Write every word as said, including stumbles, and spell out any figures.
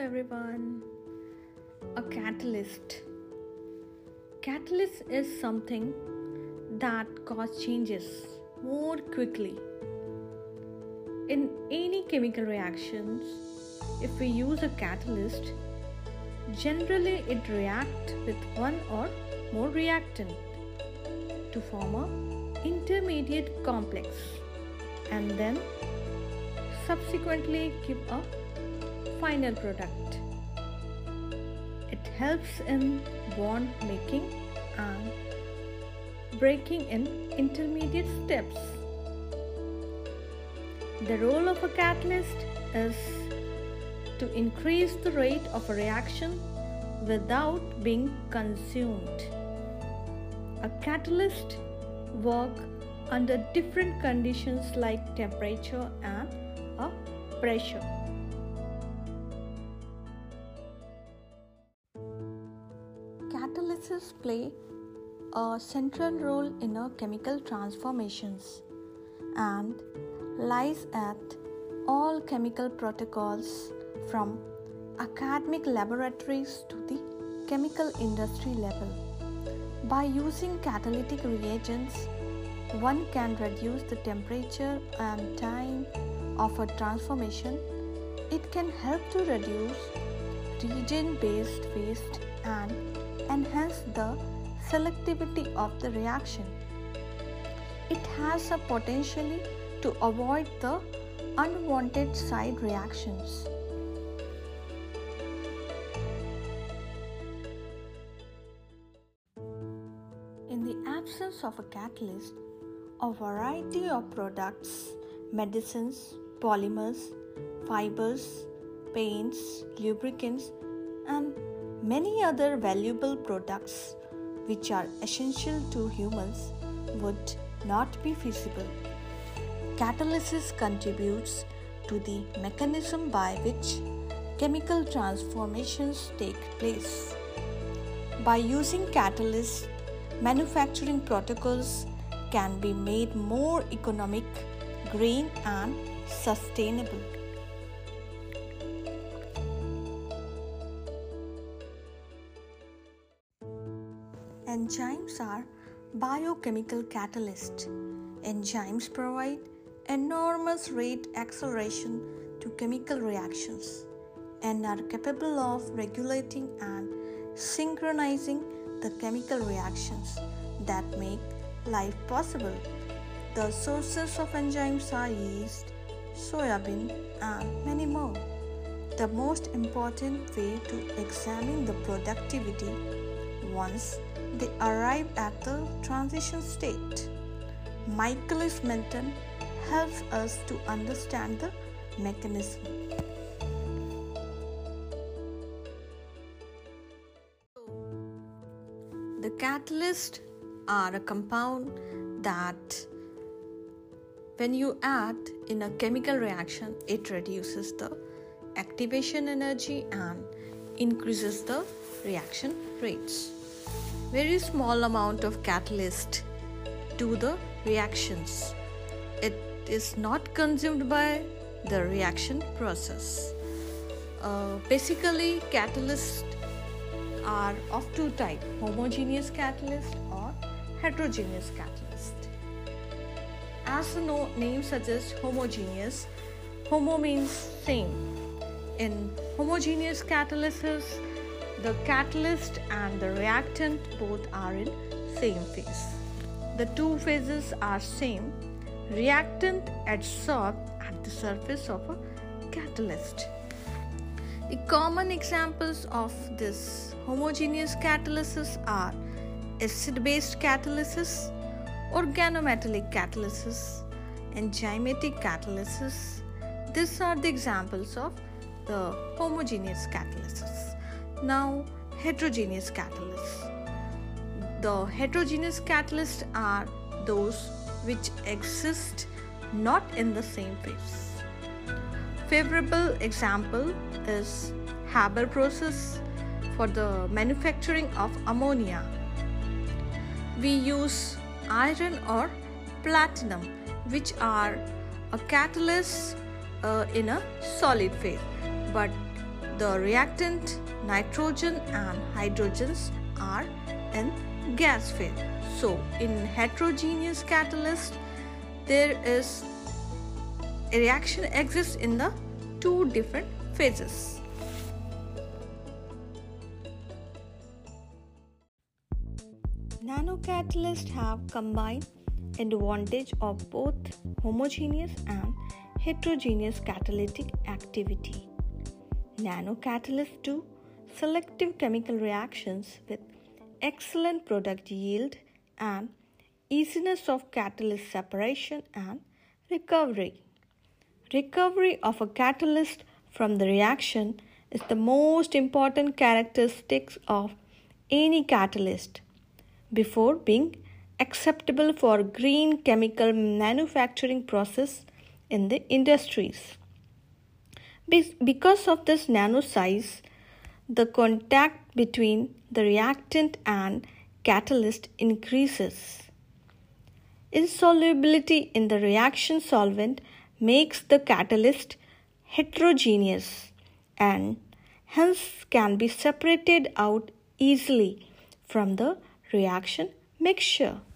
everyone. A catalyst. Catalyst is something that causes changes more quickly. In any chemical reactions, if we use a catalyst, generally it reacts with one or more reactant to form an intermediate complex and then subsequently give a final product. It helps in bond making and breaking in intermediate steps. The role of a catalyst is to increase the rate of a reaction without being consumed. A catalyst works under different conditions like temperature and a pressure. Catalysts play a central role in our chemical transformations and lies at all chemical protocols from academic laboratories to the chemical industry level. By using catalytic reagents, one can reduce the temperature and time of a transformation. It can help to reduce reagent-based waste and enhance the selectivity of the reaction. It has a potential to avoid the unwanted side reactions. In the absence of a catalyst, a variety of products, medicines, polymers, fibers, paints, lubricants, and many other valuable products which are essential to humans would not be feasible. Catalysis contributes to the mechanism by which chemical transformations take place. By using catalysts, manufacturing protocols can be made more economic, green, and sustainable. Enzymes are biochemical catalysts. Enzymes provide enormous rate acceleration to chemical reactions and are capable of regulating and synchronizing the chemical reactions that make life possible. The sources of enzymes are yeast, soybean, and many more. The most important way to examine the productivity once they arrive at the transition state. Michaelis-Menten helps us to understand the mechanism. The catalysts are a compound that when you add in a chemical reaction, it reduces the activation energy and increases the reaction rates. Very small amount of catalyst do the reactions. It is not consumed by the reaction process. Uh, basically, catalysts are of two types, homogeneous catalyst or heterogeneous catalyst. As the no- name suggests, homogeneous, homo means same. In homogeneous catalysis, the catalyst and the reactant both are in same phase. The two phases are same. Reactant adsorbed at the surface of a catalyst. The common examples of this homogeneous catalysis are acid-based catalysis, organometallic catalysis, enzymatic catalysis. These are the examples of the homogeneous catalysis. Now, heterogeneous catalysts. The heterogeneous catalysts are those which exist not in the same phase. Favorable example is Haber process for the manufacturing of ammonia. We use iron or platinum, which are a catalyst uh, in a solid phase, but the reactant nitrogen and hydrogens are in gas phase. So in heterogeneous catalyst, there is a reaction exists in the two different phases. Nanocatalysts have combined advantage of both homogeneous and heterogeneous catalytic activity. Nanocatalysts do selective chemical reactions with excellent product yield and easiness of catalyst separation and recovery. Recovery of a catalyst from the reaction is the most important characteristic of any catalyst before being acceptable for green chemical manufacturing process in the industries. Because of this nano size, the contact between the reactant and catalyst increases. Insolubility in the reaction solvent makes the catalyst heterogeneous and hence can be separated out easily from the reaction mixture.